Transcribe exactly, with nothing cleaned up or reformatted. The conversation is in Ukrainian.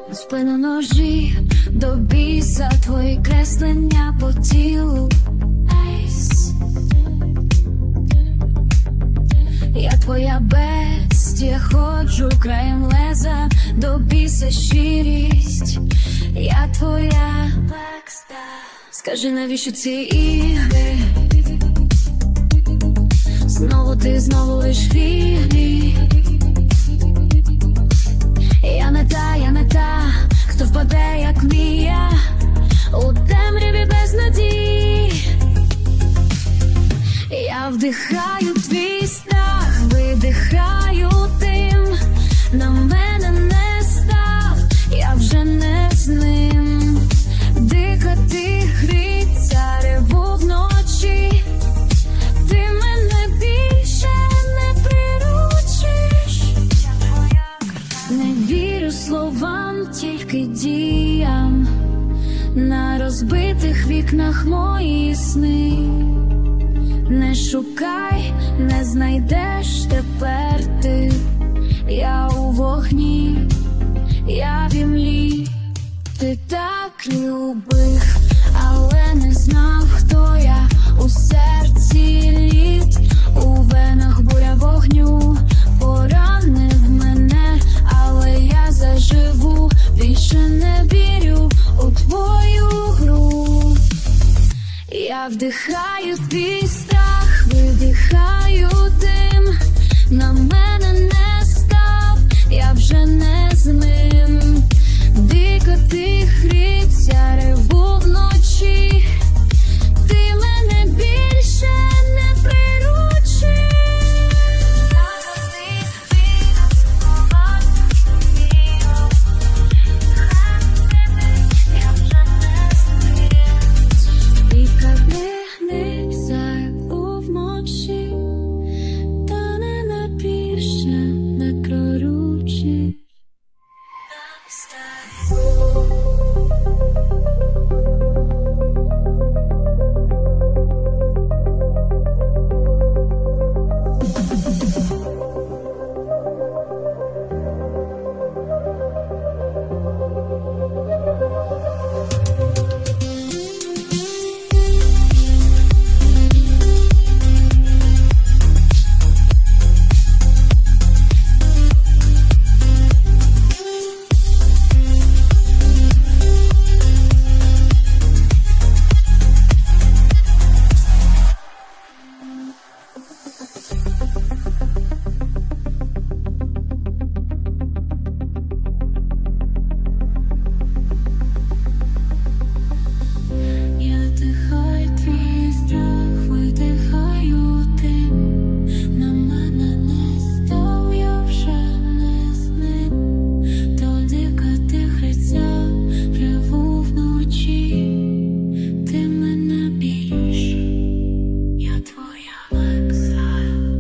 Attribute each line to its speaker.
Speaker 1: На спину ножі, до біса твої креслення по тілу. Ейс. Я твоя бестія, ходжу краєм леза, до біса щирість. Я твоя Blackstar. Скажи, навіщо ці ігри? Знову ти, знову лиш фігні. Я не та, я не та, хто впаде, як мія, у темряві без надій. Я вдихаю твій страх, видихаю тим. На мене не став, я вже не з ним. Дихати гріться, реву вночі. Ти мене більше не приручиш. Не вірю словам, тільки діям. На розбитих вікнах мої сни. Не шукай, не знайдеш тепер ти. Я у вогні, я в імлі. Ти так любив, але не знав, хто я. У серці лід, у венах буря вогню. Поранив мене, але я заживу. Більше не вірю у твою гру. Я вдихаю твій страх, видихаю дим. На мене не став, я вже не з ним. Дико ти хрипця, реву вночі. Ти мене